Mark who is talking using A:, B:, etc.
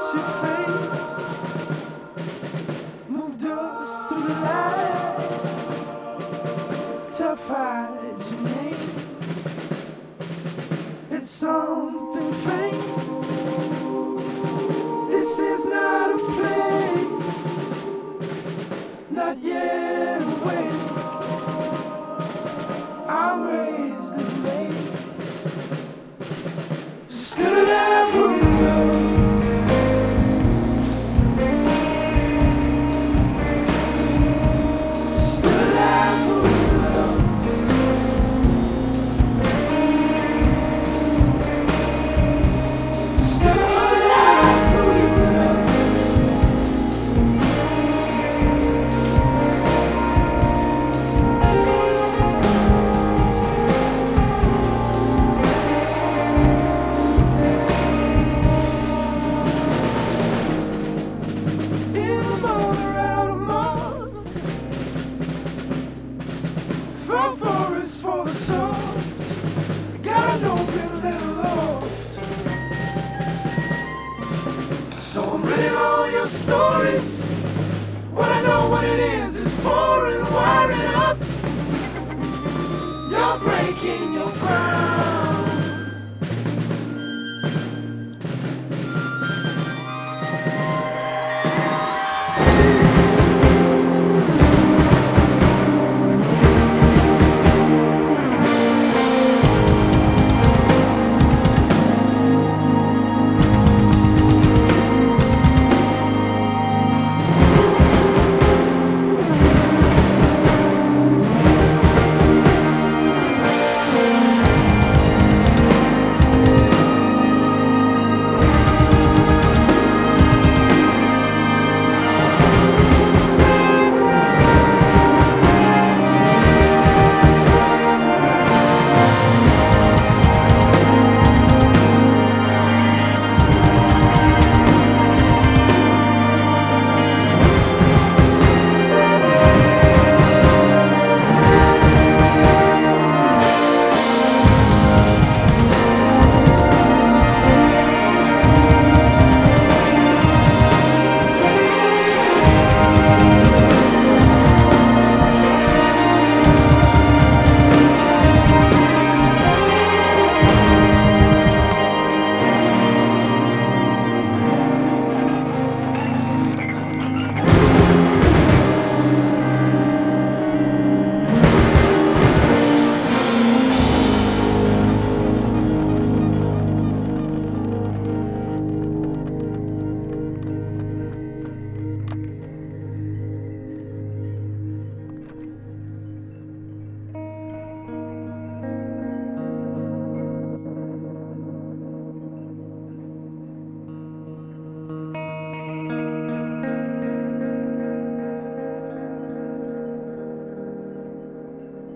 A: lost your face, moved us to the light, tough eyes your name. It's something faint. This is not a place, not yet awake. I raised the lake, still alive for love. Still alive for love. Still alive for love. In a motor out of moth, for forest for the soft, got an open little loft. So I'm reading all your stories. What I know what it is pouring, wiring up. You're breaking your ground.